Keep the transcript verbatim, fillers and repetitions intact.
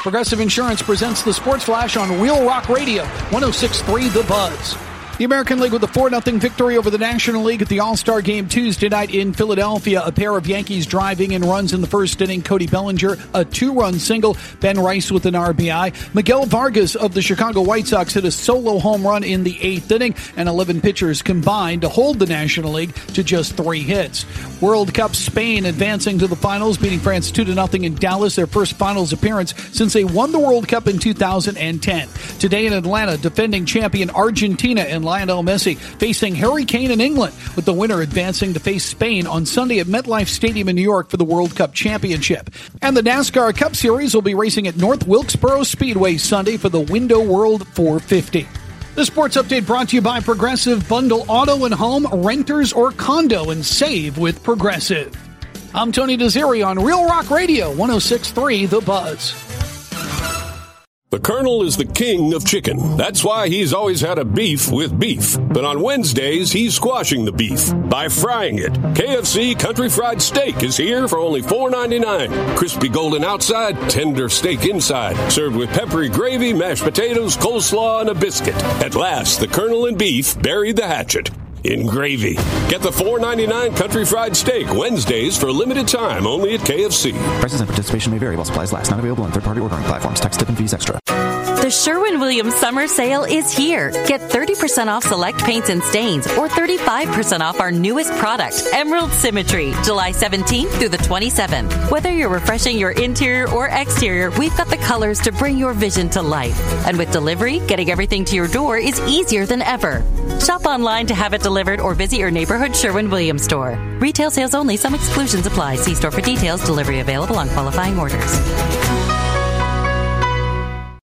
Progressive Insurance presents the Sports Flash on Real Rock Radio, one oh six point three The Buzz. The American League with a four nothing victory over the National League at the All-Star Game Tuesday night in Philadelphia. A pair of Yankees driving in runs in the first inning. Cody Bellinger, a two-run single. Ben Rice with an R B I. Miguel Vargas of the Chicago White Sox hit a solo home run in the eighth inning, and eleven pitchers combined to hold the National League to just three hits. World Cup Spain advancing to the finals, beating France two to nothing in Dallas, their first finals appearance since they won the World Cup in two thousand ten. Today in Atlanta, defending champion Argentina and Lionel Messi facing Harry Kane in England, with the winner advancing to face Spain on Sunday at MetLife Stadium in New York for the World Cup Championship. And the NASCAR Cup Series will be racing at North Wilkesboro Speedway Sunday for the Window World four fifty. The sports update brought to you by Progressive. Bundle auto and home, renters or condo, and save with Progressive. I'm Tony Desiri on Real Rock Radio, one oh six point three The Buzz. The Colonel is the king of chicken. That's why he's always had a beef with beef. But on Wednesdays, he's squashing the beef by frying it. K F C Country Fried Steak is here for only four ninety-nine. Crispy golden outside, tender steak inside. Served with peppery gravy, mashed potatoes, coleslaw, and a biscuit. At last, the Colonel and beef buried the hatchet in gravy. Get the four ninety-nine Country Fried Steak Wednesdays for a limited time only at K F C. Prices and participation may vary while supplies last. Not available on third-party ordering platforms. Tax, tip, and fees extra. The Sherwin-Williams Summer Sale is here. Get thirty percent off select paints and stains or thirty-five percent off our newest product, Emerald Symmetry, July seventeenth through the twenty-seventh. Whether you're refreshing your interior or exterior, we've got the colors to bring your vision to life. And with delivery, getting everything to your door is easier than ever. Shop online to have it delivered or visit your neighborhood Sherwin-Williams store. Retail sales only. Some exclusions apply. See store for details. Delivery available on qualifying orders.